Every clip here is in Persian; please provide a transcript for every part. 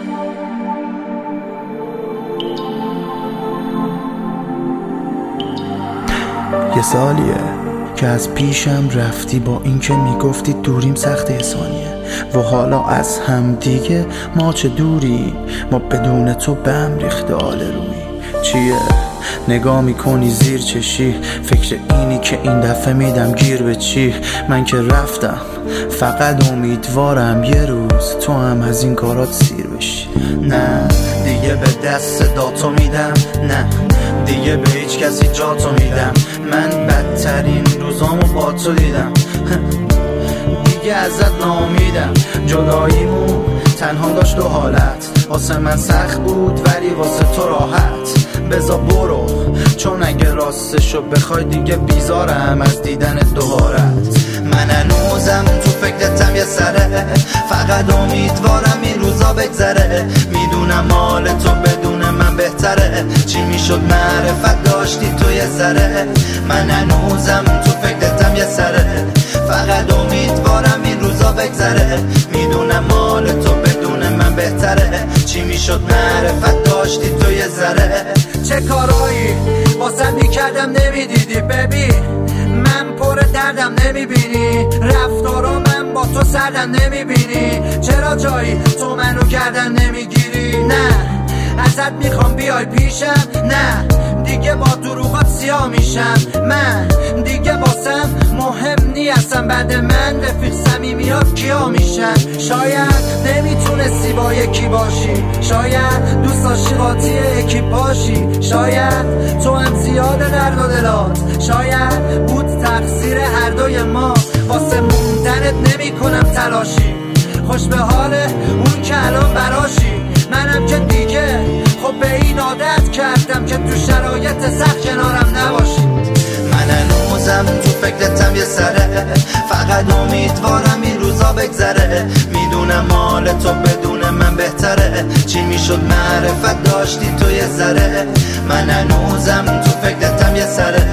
یه سالیه که از پیشم رفتی، با اینکه میگفتی دوریم سخت ثانیه و حالا از هم دیگه ما چه دوری، ما بدون تو به هم ریخته آل روی. چیه نگاه میکنی زیر چشی، فکر اینی که این دفعه میدم گیر به چی؟ من که رفتم فقط امیدوارم یه روز تو هم از این کارات سیر بشی. نه دیگه به دست داتو میدم، نه دیگه به هیچ کسی جاتو میدم. من بدترین روزامو با تو دیدم، دیگه ازت ناامیدم. جداییمون تنها داشت دو حالت، واسه من سخت بود ولی واسه تو راحت. بذار برو چون اگه راستشو بخوای دیگه بیزارم از دیدن دوبارت. من هنوزم تو فکرتم یه سره، فقط امیدوارم این روزا بگذره. میدونم حال تو بدون من بهتره، چی میشد معرفت داشتی تو یه ذره. من هنوزم تو فکرتم یه سره، فقط امیدوارم این روزا بگذره. میدونم حال تو بدون من بهتره، چی میشد معرفت داشتی تو یه ذره. چه کارایی واسه میکردم نمیدیدی ببین، من پر دردم نمیبینی، رفتارا من با تو سردم نمیبینی. چرا جایی تو منو گردن نمیگیری؟ نه ازت میخوام بیای پیشم، نه دیگه با دروغات سیاه میشم. من دیگه واسم مهم نیستم، بعد من رفیق صمیمیات کیا میشن. شاید نمیتونستی با یکی باشی، شاید دوست داشتی قاطی یکی باشی، شاید تو هم زیاده درد و دلات، شاید بود تقصیر هر دوی ما. واسه موندنت نمی کنم تلاشی، خوش به حال اون که الان براشی. منم که دیگه خب به این عادت کردم که تو شرایط سخت کنارم نباشی. من هنوزم تو فکرتم یه سره، فقط امیدوارم این روزا بگذره. میدونم حال تو بدون من بهتره، چی میشد معرفت داشتی تو یه ذره. من هنوزم تو فکرتم یه سره،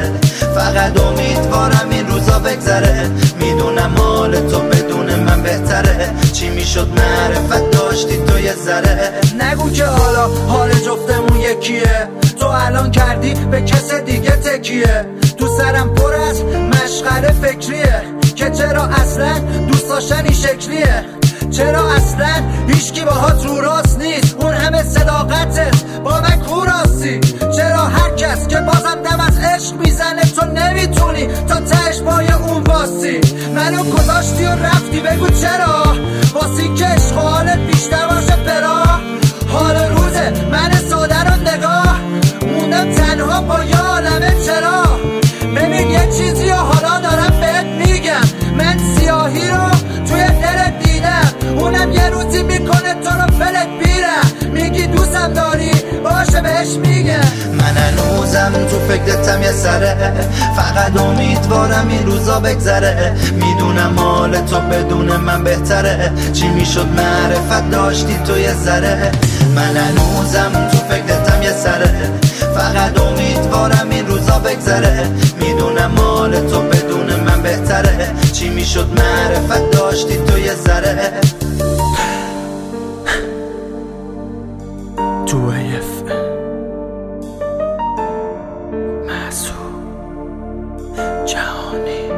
فقط امیدوارم این روزا بگذره. میدونم حال تو بدون من بهتره، چی میشد معرفت داشتی تو یه ذره. نگو که حالا حال جفتمون یکیه، تو الان کردی به کس دیگه تکیه. تو سرم پر از مشغله فکریه که چرا اصلا دوست داشتن این شکلیه، چرا اصلا هیچکی باهات رو راست نیست، اون همه صداقتت با من کو راستی. چرا هر کس که بازم دم از عشق میزنه تو نمیتونی تا تهش پای اون واسی. منو گذاشتی و رفتی بگو چرا، واسی که عشق و حالت بیشتر باشه برا. حال روزه من ساده رو نگاه موندم تنها با یه عالمه چرا. ببین یه چیزی و حالا دارم بهت میگم، من سیاهی رو توی دلت دیدم، اونم یه روزی میکنه تو رو فلت بیرم. میگی دوستم داری باشه بهش میگم. من هنوزم تو فکرتم یه سره، فقط امیدوارم این روزا بگذره. میدونم حال تو بدون من بهتره، چی میشد معرفت داشتی تو یه ذره. من هنوزم تو فکرتم یه سره، فقط امیدوارم این روزا بگذره. میدونم حال تو بدون من بهتره، چی میشد معرفت داشتی تو یه ذره. تو ایف محسوب جهانی.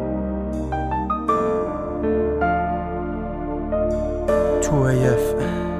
تو ایف